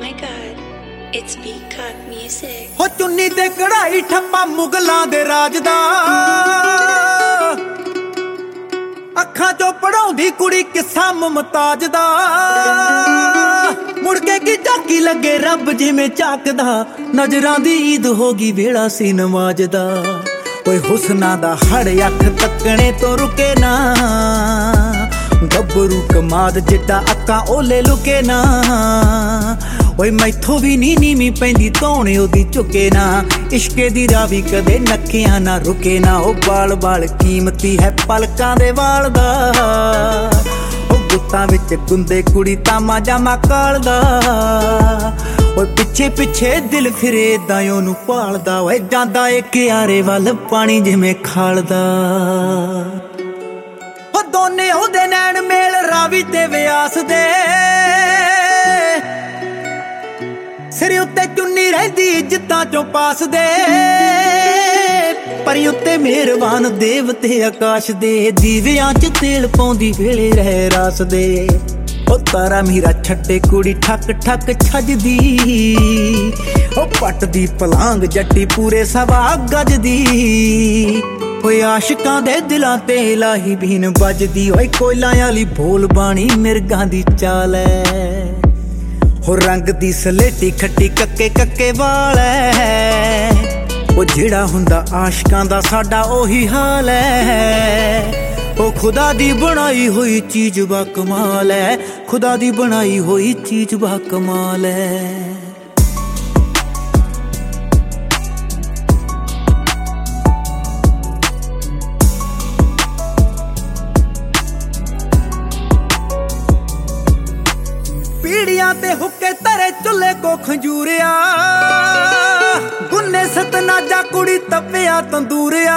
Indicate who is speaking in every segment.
Speaker 1: my god, it's Peacock music.
Speaker 2: ਹੋ ਚੁੰਨੀ ਤੇ ਕਢਾਈ ਠੱਪਾ ਮੁਗਲਾਂ ਦੇ ਰਾਜ ਦਾ, ਅੱਖਾਂ ਚੋਂ ਪੜਾਉਂਦੀ ਕੁੜੀ ਕਿੱਸਾ ਮੁਮਤਾਜ ਦਾ। ਮੁੜ ਕੇ ਕੀ ਝਾਕੀ ਲੱਗੇ ਰੱਬ ਜਿਵੇਂ ਝਾਕਦਾ, ਨਜ਼ਰਾਂ ਦੀ ਈਦ ਹੋ ਗਈ ਵੇਲਾ ਸੀ ਨਮਾਜ਼ ਦਾ। ਓਏ ਹੁਸਨਾ ਦਾ ਹੜ ਅੱਖ ਤੱਕਣੇ ਤੋਂ ਰੁਕੇ ਨਾ, ਗੱਭਰੂ ਕਮਾਦ ਜਿੱਡਾ ਅੱਖਾਂ ਓਲੇ ਲੁਕੇ ਨਾ। ਓਏ ਮੈਥੋਂ ਵੀ ਨੀ ਨੀਵੀਂ ਪੈਂਦੀ ਧੌਣੇ ਉਹਦੀ ਝੁਕੇ ਨਾ, ਇਸ਼ਕੇ ਦੀ ਰਾਵੀ ਕਦੇ ਨੱਕਿਆਂ ਨਾ ਰੁਕੇ ਨਾ। ਉਹ ਬਾਲ ਬਾਲ ਕੀਮਤੀ ਹੈ ਪਲਕਾਂ ਦੇ ਵਾਲ ਦਾ, ਉਹ ਗੁੱਤਾਂ ਵਿੱਚ ਗੁੰਦੇ ਕੁੜੀ ਤਾਮਾ ਜਾਮਾ ਕਾਲਦਾ। ਓਏ ਪਿੱਛੇ ਪਿੱਛੇ ਦਿਲ ਫਿਰੇ ਏਦਾਂ ਉਹਨੂੰ ਭਾਲਦਾ, ਓਏ ਜਾਂਦਾ ਏ ਕਿਆਰੇ ਵੱਲ ਪਾਣੀ ਜਿਵੇਂ ਖਾਲਦਾ। ਉਹ ਦੋਨੇ ਉਹਦੇ ਨੈਣ ਮੇਲ ਰਾਵੀ ਤੇ ਵਿਆਸ ਦੇ, ਸਿਰ ਉੱਤੇ ਚੁੰਨੀ ਰਹਿੰਦੀ ਇੱਜ਼ਤਾਂ ਚੋਂ ਪਾਸ ਦੇ। ਪਰੀ ਉੱਤੇ ਮਿਹਰਬਾਨ ਦੇਵਤੇ ਆਕਾਸ਼ ਦੇ, ਦੀਵਿਆਂ 'ਚ ਤੇਲ ਪਾਉਂਦੀ ਵੇਲੇ ਰਹਿ ਰਾਸ ਦੇ। ਉਹ ਤਾਰਾ ਮੀਰਾ ਛੱਟੇ ਕੁੜੀ ਠੱਕ ਠੱਕ ਛੱਜਦੀ, ਉਹ ਪੱਟਦੀ ਪਲਾਂਗ ਜੱਟੀ ਪੂਰੇ ਸਵਾ ਗੱਜ ਦੀ। ਓਏ ਆਸ਼ਿਕਾਂ ਦੇ ਦਿਲਾਂ ਤੇ ਇਲਾਹੀ ਬੀਨ ਵੱਜਦੀ, ਓਏ ਕੋਇਲਾਂ ਵਾਲੀ ਬੋਲ ਬਾਣੀ ਮਿਰਗਾਂ ਦੀ ਚਾਲ ਐ। ਹੋ ਰੰਗ ਦੀ ਸਲੇਟੀ ਖੱਟੀ ਕੱਕੇ ਕੱਕੇ ਵਾਲ ਐ, ਉਹ ਜਿਹੜਾ ਹੁੰਦਾ ਆਸ਼ਿਕਾਂ ਦਾ ਸਾਡਾ ਉਹੀ ਹਾਲ ਐ। ਉਹ ਖੁਦਾ ਦੀ ਬਣਾਈ ਹੋਈ ਚੀਜ਼ ਬਾ ਕਮਾਲ ਐ, ਖੁਦਾ ਦੀ ਬਣਾਈ ਹੋਈ ਚੀਜ਼ ਬਾ ਕਮਾਲ ਐ। ਪੀੜੀਆਂ ਤੇ ਹੁੱਕੇ ਧਰੇ ਚੁੱਲੇ ਕੋ ਖੰਜੂਰਿਆ, ਗੁੰਨੇ ਸਤਨਾਜਾ ਕੁੜੀ ਤਪਿਆ ਤੰਦੂਰਿਆ।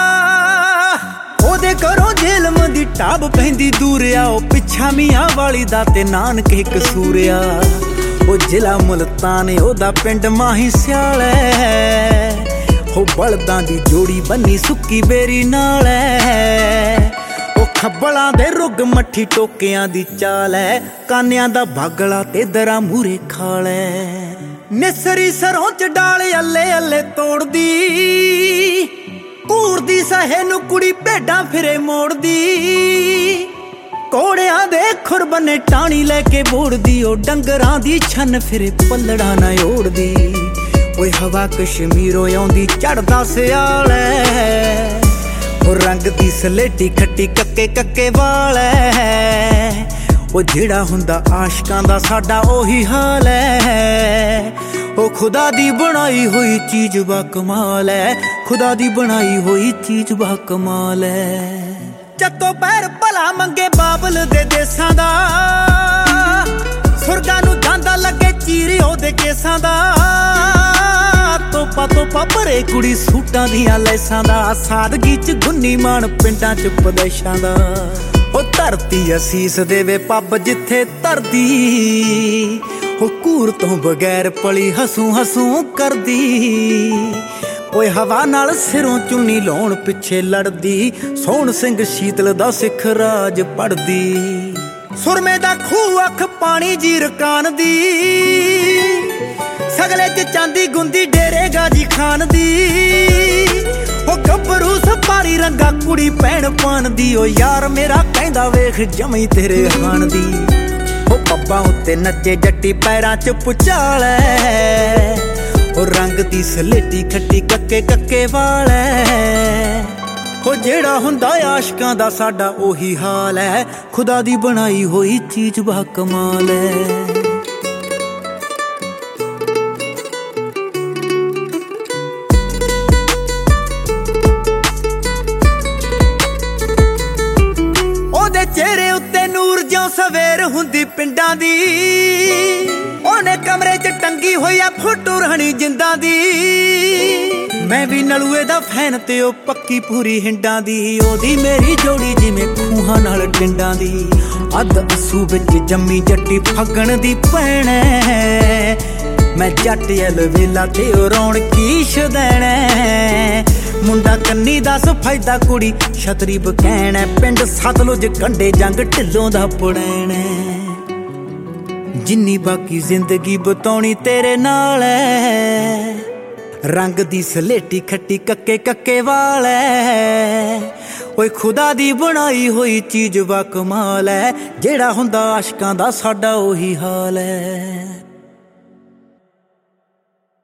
Speaker 2: ਉਹਦੇ ਘਰੋਂ ਜੇਲਮ ਦੀ ਟਾਬ ਪੈਂਦੀ ਦੂਰਿਆ, ਉਹ ਪਿੱਛਾ ਮੀਆਂ ਵਾਲੀ ਦਾ ਤੇ ਨਾਨਕੇ ਕਸੂਰਿਆ। ਉਹ ਜ਼ਿਲ੍ਹਾ ਮੁਲਤਾਨ ਉਹਦਾ ਪਿੰਡ ਮਾਹੀ ਸਿਆਲ ਐ, ਉਹ ਬਲਦਾਂ ਦੀ ਜੋੜੀ ਬੰਨੀ ਸੁੱਕੀ ਬੇਰੀ ਨਾਲ ਐ। ਉਹ ਖੱਬਲਾਂ ਦੇ ਰੁੱਗ ਮੱਠੀ ਟੋਕਿਆਂ ਦੀ ਚਾਲ ਐ, ਕਾਨਿਆਂ ਦਾ ਬਾਗਲਾ ਤੇ ਦਰਾਂ ਮੂਰੇ ਖਾਲ ਐ। ਨਿਸਰੀ ਸਰੋਂ ਚ ਡਾਲ ਅੱਲੇ ਅੱਲੇ ਤੋੜਦੀ, ਘੂਰਦੀ ਸਹੇ ਨੂੰ ਕੁੜੀ ਭੇਡਾਂ ਫਿਰੇ ਮੋੜਦੀ। ਕੋੜਿਆਂ ਦੇ ਖੁਰ ਬੰਨੇ ਟਾਣੀ ਲੈ ਕੇ ਬੋੜਦੀ, ਉਹ ਡੰਗਰਾਂ ਦੀ ਛੰਨ ਫਿਰੇ ਪੱਲੜਾ ਨਾ ਓੜਦੀ। ਓਏ ਹਵਾ ਕਸ਼ਮੀਰੋਂ ਆਉਂਦੀ ਚੜਦਾ ਸਿਆਲ ਐ, ਉਹ ਰੰਗ ਦੀ ਸਲੇਟੀ ਖੱਟੀ ਕੱਕੇ ਕੱਕੇ ਵਾਲ ਐ। ਉਹ ਜਿਹੜਾ ਹੁੰਦਾ ਆਸ਼ਿਕਾਂ ਦਾ ਸਾਡਾ ਉਹੀ ਹਾਲ ਐ। ਉਹ ਖੁਦਾ ਦੀ ਬਣਾਈ ਹੋਈ ਚੀਜ਼ ਬਾ ਕਮਾਲ ਐ, ਖੁਦਾ ਦੀ ਬਣਾਈ ਹੋਈ ਚੀਜ਼ ਬਾ ਕਮਾਲ ਐ। ਚੱਤੋ ਪੈਰ ਭਲਾ ਮੰਗੇ ਬਾਬਲ ਦੇ ਦੇਸਾਂ ਦਾ, ਸੁਰਗਾਂ ਨੂੰ ਜਾਂਦਾ ਲੱਗੇ ਚੀਰੀ ਉਹਦੇ ਕੇਸਾਂ ਦਾ। ਤੋਪਾ ਤੋਪਾ ਭਰੇ ਕੁੜੀ ਸੂਟਾਂ ਦੀਆਂ ਲੈਸਾਂ ਦਾ, ਸਾਦਗੀ 'ਚ ਗੁੰਨੀ ਮਾਣ ਪਿੰਡਾਂ 'ਚ ਪਦੇਸ਼ਾਂ ਦਾ। ਉਹ ਧਰਤੀ ਅਸੀਸ ਦੇਵੇ ਪੱਬ ਜਿੱਥੇ ਧਰਦੀ, ਉਹ ਘੂਰ ਤੋਂ ਬਗੈਰ ਪਲੀ ਹਸੂ ਹਸੂ ਕਰਦੀ। ਓਏ ਹਵਾ ਨਾਲ ਸਿਰੋਂ ਚੁੰਨੀ ਲਾਉਣ ਪਿੱਛੇ ਲੜਦੀ, ਸੋਹਣ ਸਿੰਘ ਸ਼ੀਤਲ ਦਾ ਸਿੱਖ ਰਾਜ ਪੜਦੀ। ਸੁਰਮੇ ਦਾ ਖੂਹ ਅੱਖ ਪਾਣੀ ਜੀ ਰਕਾਨ ਦੀ, ਸਗਲੇ 'ਚ ਚਾਂਦੀ ਗੁੰਦੀ ਡੇਰੇ ਗਾਜੀ ਖਾਨ ਦੀ। ਉਹ ਗੱਭਰੂ ਸਪਾਰੀ ਰੰਗਾ ਕੁੜੀ ਭੈਣ ਪਾਨ ਦੀ, ਉਹ ਯਾਰ ਮੇਰਾ ਕਹਿੰਦਾ ਵੇਖ ਜਮੀ ਤੇਰੇ ਹਾਣ ਦੀ। ਉਹ ਪੱਬਾਂ ਉੱਤੇ ਨੱਚੇ ਜੱਟੀ ਪੈਰਾਂ 'ਚ ਪੁਚਾਲ ਐ, ਉਹ ਰੰਗ ਦੀ ਸਲੇਟੀ ਖੱਟੀ ਕੱਕੇ ਕੱਕੇ ਵਾਲ ਐ। ਉਹ ਜਿਹੜਾ ਹੁੰਦਾ ਆਸ਼ਿਕਾਂ ਦਾ ਸਾਡਾ ਉਹੀ ਹਾਲ ਐ, ਖੁਦਾ ਦੀ ਬਣਾਈ ਹੋਈ ਚੀਜ਼ ਬਾ ਕਮਾਲ ਐ। ਚਿਹਰੇ ਉੱਤੇ ਨੂਰ ਜਿਉਂ ਸਵੇਰ ਹੁੰਦੀ ਪਿੰਡਾਂ ਦੀ, ਉਹਨੇ ਕਮਰੇ 'ਚ ਟੰਗੀ ਹੋਈ ਆ ਫੋਟੋ ਰਹਿਣੀ ਜਿੰਦਾਂ ਦੀ। ਮੈਂ ਵੀ ਨਲੂਏ ਦਾ ਫੈਨ ਤੇ ਉਹ ਪੱਕੀ ਪੂਰੀ ਹਿੰਡਾਂ ਦੀ, ਉਹਦੀ ਮੇਰੀ ਜੋੜੀ ਜਿਵੇਂ ਖੂਹਾਂ ਨਾਲ ਡਿੰਡਾਂ ਦੀ। ਅੱਧ ਅਸੂ ਵਿੱਚ ਜੰਮੀ ਜੱਟੀ ਫੱਗਣ ਦੀ ਭੈਣ ਐ, ਮੈਂ ਜੱਟ ਅਲਵੇਲਾ ਤੇ ਉਹ ਰੌਣਕੀ ਸ਼ਦੈਣ ਐ। ਮੁੰਡਾ ਕੰਨੀ ਦਾ ਸਫਾਇਦਾ ਕੁੜੀ ਛਤਰੀ ਬਕੈਣ ਐ, ਪਿੰਡ ਸਤਲੁਜ ਕੰਢੇ ਜੰਗ ਢਿੱਲੋਂ ਦਾ ਪੁੜੈਣ ਐ। ਜਿੰਨੀ ਬਾਕੀ ਜ਼ਿੰਦਗੀ ਬਤਾਉਣੀ ਤੇਰੇ ਨਾਲ ਐ। ਰੰਗ ਦੀ ਸਲੇਟੀ ਖੱਟੀ ਕੱਕੇ ਕੱਕੇ ਵਾਲ ਐ। ਓਏ ਖੁਦਾ ਦੀ ਬਣਾਈ ਹੋਈ ਚੀਜ਼ ਵਾ ਕਮਾਲ ਐ। ਜਿਹੜਾ ਹੁੰਦਾ ਆਸ਼ਕਾਂ ਦਾ ਸਾਡਾ ਉਹੀ ਹਾਲ ਐ।